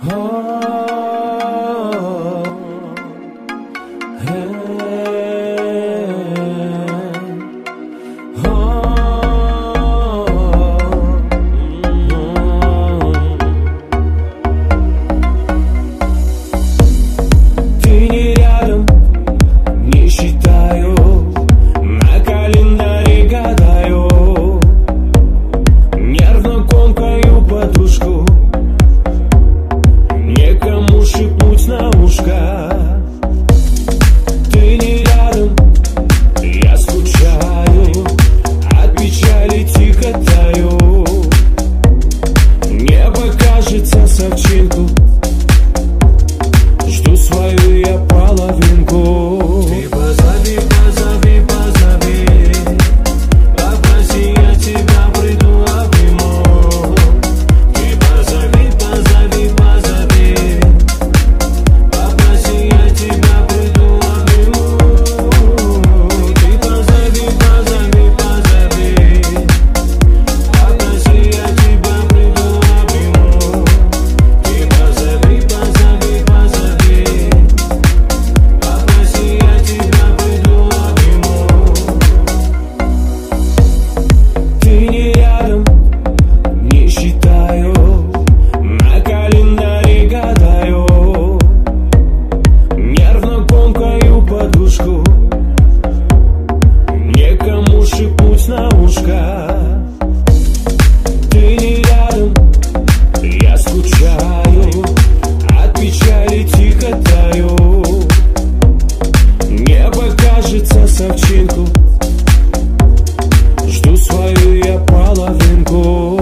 Жду свою я половинку. Ты позови, позови, позови, попроси, я тебя приду, обниму. Ты позови, позови, позови, попроси, я тебя приду, обниму. Ты позови, позови, позови, попроси, я тебя приду, обниму. Ты позови, позови, позови, попроси, я тебя приду, обниму. Ты не рядом, не считаю, на календаре гадаю, нервно комкаю подушку, некому шепнуть на ушко. Ты не рядом, я скучаю, от печали тихо таю. Небо кажется совчинку, жду свою я половинку.